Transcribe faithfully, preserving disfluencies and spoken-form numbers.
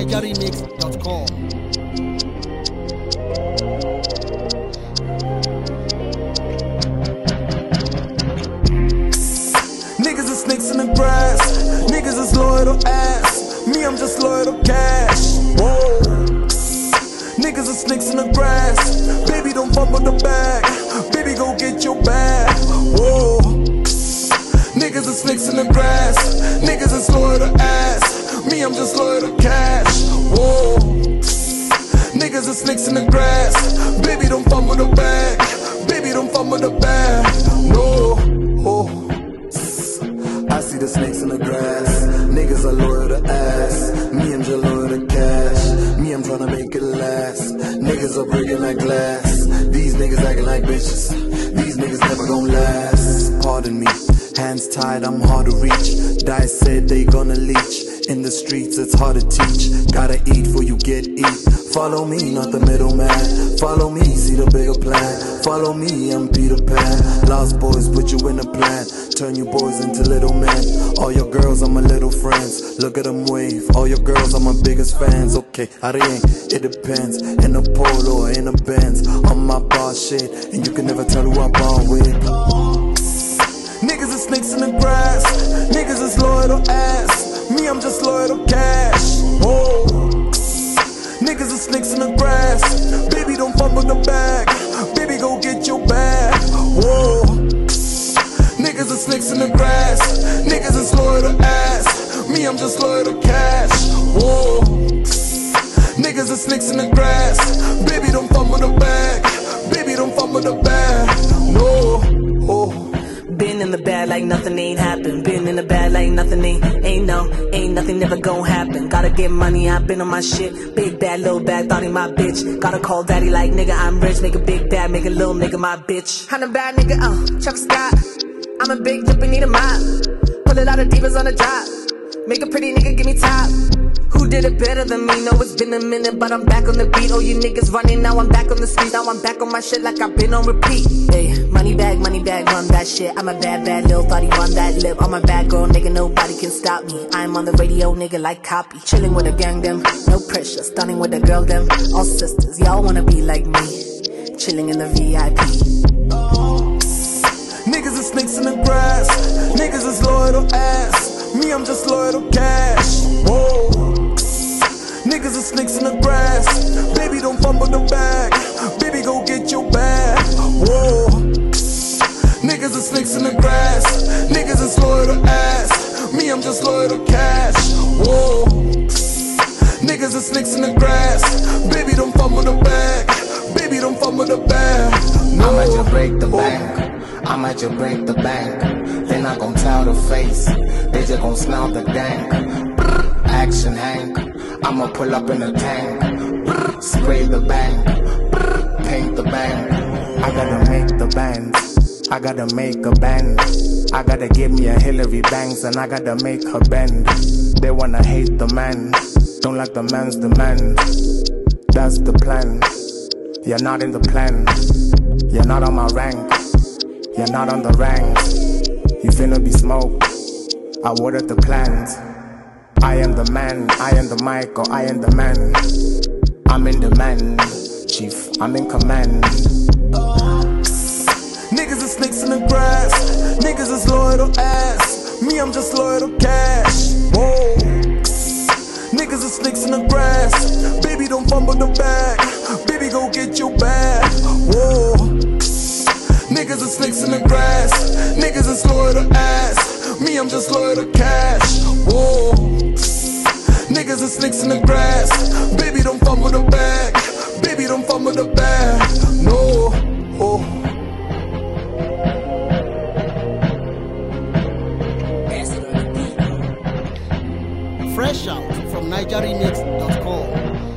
niger remix dot com. Niggas are snakes in the grass. Niggas is loyal to ass. Me, I'm just loyal to cash. Whoa. Niggas are snakes in the grass. Baby, don't fumble the bag. Baby, go get your bag. Whoa. Niggas are snakes in the grass. Niggas is loyal to ass. Me, I'm just loyal to cash. Whoa. Niggas are snakes in the grass. Baby, don't fumble the bag. Baby, don't fumble the bag. No. Oh. I see the snakes in the grass. Niggas are loyal to ass. Me, I'm just loyal to cash. Me, I'm tryna make it last. Niggas are breaking like glass. These niggas acting like bitches. These niggas never gon' last. Pardon me, hands tied, I'm hard to reach. Dice said they gonna leech. In the streets, it's hard to teach. Gotta eat before you get eat. Follow me, not the middleman. Follow me, see the bigger plan. Follow me, I'm Peter Pan. Lost boys put you in a plan. Turn you boys into little men. All your girls are my little friends. Look at them wave. All your girls are my biggest fans. Okay, I ain't, it depends. In a polo or in a Benz. On my bar shit, and you can never tell who I bar with. Niggas are snakes in the grass. Niggas is loyal to ass. Me, I'm just loyal to cash. Whoa. Niggas are snakes in the grass. Baby, don't fumble the bag. Baby, go get your bag. Whoa. Niggas are snakes in the grass. Niggas is loyal to ass. Me, I'm just loyal to cash. Whoa. Niggas are snakes in the grass. Baby, don't fumble the bag. Baby, don't fumble the bag. No. Oh. Been in the bad like nothing ain't happened. Been in the bad like nothing ain't, ain't no, ain't nothing never gon' happen. Gotta get money, I been on my shit. Big bad, little bad, thought he my bitch. Gotta call daddy like nigga, I'm rich. Make a big bad, make a little nigga my bitch. I'm a bad nigga, uh, Travis Scott. I'm a big drippin', need a mop. Put a lot of divas on the job. Make a pretty nigga give me top. Who did it better than me? No, it's been a minute, but I'm back on the beat. Oh, you niggas running, now I'm back on the street. Now I'm back on my shit like I've been on repeat. Hey, money bag, money bag, run that shit. I'm a bad, bad little thought he run that lip. I'm a bad girl, nigga, nobody can stop me. I'm on the radio, nigga, like copy. Chilling with a gang, them, no pressure. Stunning with a girl, them, all sisters. Y'all wanna be like me. Chilling in the V I P. Niggas are snakes in the grass. Niggas is loyal to ass. Me, I'm just loyal to cash. Whoa. Niggas are snakes in the grass. Baby, don't fumble the bag. Baby, go get your bag. Whoa. Niggas are snakes in the grass. Niggas is loyal to ass. Me, I'm just loyal to cash. Whoa. Niggas are snakes in the grass. Baby, don't fumble the bag. Baby, don't fumble the bag. No. I might just break the bank. I might just break the bank. They not gon' tell the face. They just gon' smell the dank. Action Hank. I'ma pull up in the tank. Spray the bank. Paint the bank. I gotta make the band. I gotta make a band. I gotta give me a Hillary Banks and I gotta make her bend. They wanna hate the man. Don't like the man's demand. That's the plan. You're not in the plan. You're not on my rank. You're not on the ranks. You finna be smoked. I watered the plants. I am the man, I am the mic, or I am the man. I'm in demand, chief, I'm in command. Niggas are snakes in the grass. Niggas is loyal to ass. Me, I'm just loyal to cash. Whoa. Niggas are snakes in the grass. Baby, don't fumble the bag. Baby, go get your bag. Whoa. Niggas are snakes in the grass. Niggas is loyal to ass. Me, I'm just loyal to cash. Whoa. Niggas are snakes in the grass. Baby, don't fumble the bag. Baby, don't fumble the bag. No. Oh. Fresh out from niger remix dot com.